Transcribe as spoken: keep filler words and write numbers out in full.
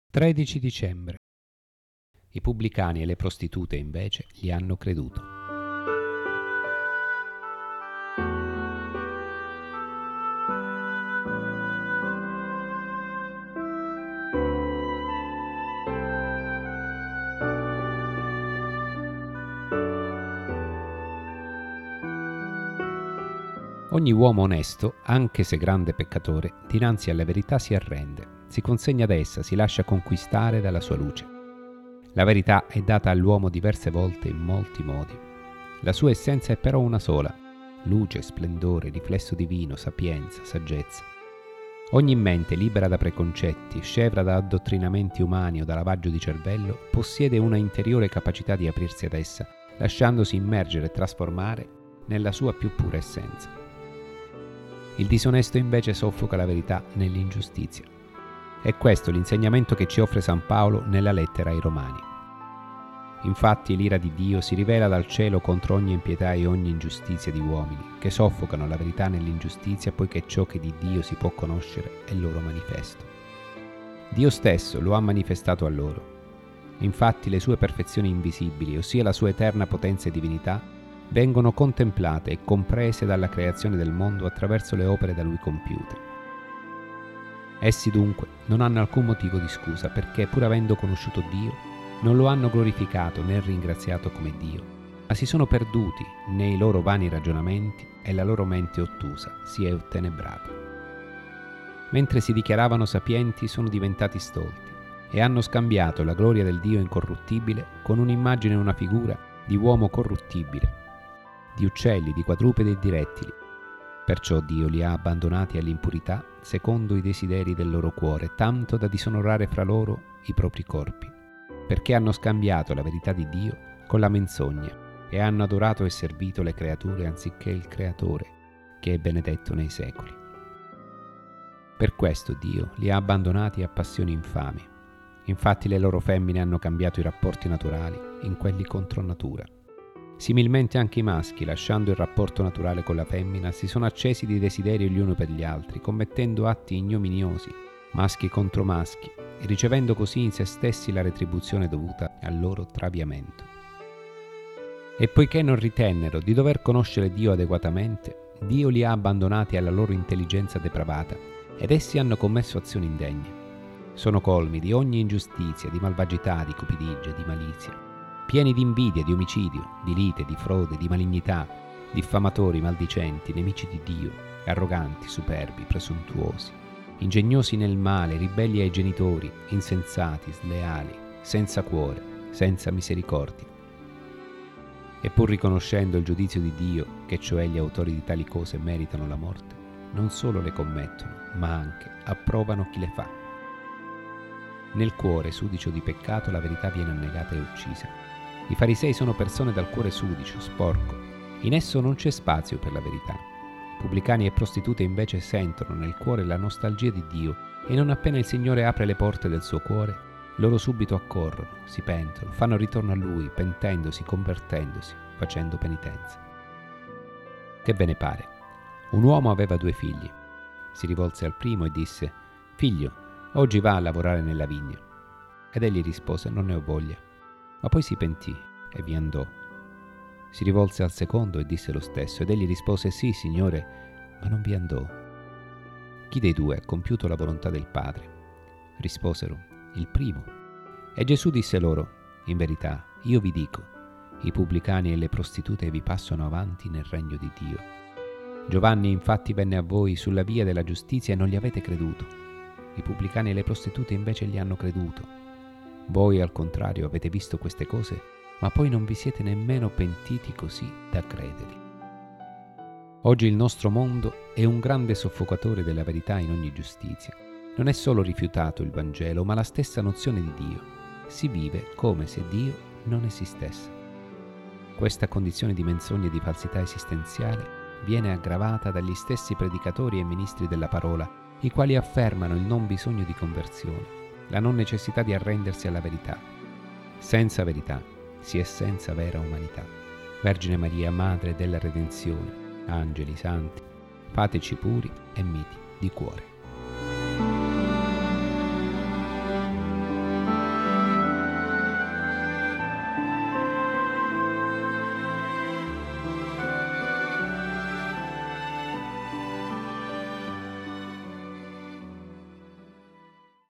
tredici dicembre. I pubblicani e le prostitute invece gli hanno creduto. Ogni uomo onesto, anche se grande peccatore, dinanzi alla verità si arrende, si consegna ad essa, si lascia conquistare dalla sua luce. La verità è data all'uomo diverse volte in molti modi. La sua essenza è però una sola: luce, splendore, riflesso divino, sapienza, saggezza. Ogni mente libera da preconcetti, scevra da addottrinamenti umani o da lavaggio di cervello, possiede una interiore capacità di aprirsi ad essa, lasciandosi immergere e trasformare nella sua più pura essenza. Il disonesto invece soffoca la verità nell'ingiustizia. È questo l'insegnamento che ci offre San Paolo nella lettera ai Romani. Infatti l'ira di Dio si rivela dal cielo contro ogni impietà e ogni ingiustizia di uomini, che soffocano la verità nell'ingiustizia, poiché ciò che di Dio si può conoscere è loro manifesto. Dio stesso lo ha manifestato a loro. Infatti le sue perfezioni invisibili, ossia la sua eterna potenza e divinità, vengono contemplate e comprese dalla creazione del mondo attraverso le opere da lui compiute. Essi dunque non hanno alcun motivo di scusa, perché pur avendo conosciuto Dio non lo hanno glorificato né ringraziato come Dio, ma si sono perduti nei loro vani ragionamenti e la loro mente ottusa si è ottenebrata. Mentre si dichiaravano sapienti sono diventati stolti e hanno scambiato la gloria del Dio incorruttibile con un'immagine e una figura di uomo corruttibile, di uccelli, di quadrupedi e di rettili. Perciò Dio li ha abbandonati all'impurità secondo i desideri del loro cuore, tanto da disonorare fra loro i propri corpi, perché hanno scambiato la verità di Dio con la menzogna e hanno adorato e servito le creature anziché il Creatore, che è benedetto nei secoli. Per questo Dio li ha abbandonati a passioni infami. Infatti le loro femmine hanno cambiato i rapporti naturali in quelli contro natura. Similmente anche i maschi, lasciando il rapporto naturale con la femmina, si sono accesi di desiderio gli uni per gli altri, commettendo atti ignominiosi, maschi contro maschi, e ricevendo così in se stessi la retribuzione dovuta al loro traviamento. E poiché non ritennero di dover conoscere Dio adeguatamente, Dio li ha abbandonati alla loro intelligenza depravata, ed essi hanno commesso azioni indegne. Sono colmi di ogni ingiustizia, di malvagità, di cupidigia, di malizia, pieni di invidia, di omicidio, di lite, di frode, di malignità, diffamatori, maldicenti, nemici di Dio, arroganti, superbi, presuntuosi, ingegnosi nel male, ribelli ai genitori, insensati, sleali, senza cuore, senza misericordia. E pur riconoscendo il giudizio di Dio, che cioè gli autori di tali cose meritano la morte, non solo le commettono, ma anche approvano chi le fa. Nel cuore sudicio di peccato la verità viene annegata e uccisa. I farisei sono persone dal cuore sudicio, sporco. In esso non c'è spazio per la verità. Pubblicani e prostitute invece sentono nel cuore la nostalgia di Dio e non appena il Signore apre le porte del suo cuore, loro subito accorrono, si pentono, fanno ritorno a Lui, pentendosi, convertendosi, facendo penitenza. Che ve ne pare? Un uomo aveva due figli. Si rivolse al primo e disse: «Figlio, oggi va a lavorare nella vigna». Ed egli rispose: «Non ne ho voglia». Ma poi si pentì e vi andò. Si rivolse al secondo e disse lo stesso, ed egli rispose: «Sì, Signore», ma non vi andò. Chi dei due ha compiuto la volontà del Padre? Risposero: «Il primo». E Gesù disse loro: «In verità, io vi dico, i pubblicani e le prostitute vi passano avanti nel regno di Dio. Giovanni infatti venne a voi sulla via della giustizia e non gli avete creduto. I pubblicani e le prostitute invece gli hanno creduto. Voi, al contrario, avete visto queste cose, ma poi non vi siete nemmeno pentiti così da crederli». Oggi il nostro mondo è un grande soffocatore della verità in ogni giustizia. Non è solo rifiutato il Vangelo, ma la stessa nozione di Dio. Si vive come se Dio non esistesse. Questa condizione di menzogna e di falsità esistenziale viene aggravata dagli stessi predicatori e ministri della parola, i quali affermano il non bisogno di conversione, la non necessità di arrendersi alla verità. Senza verità si è senza vera umanità. Vergine Maria, Madre della Redenzione, angeli, santi, fateci puri e miti di cuore.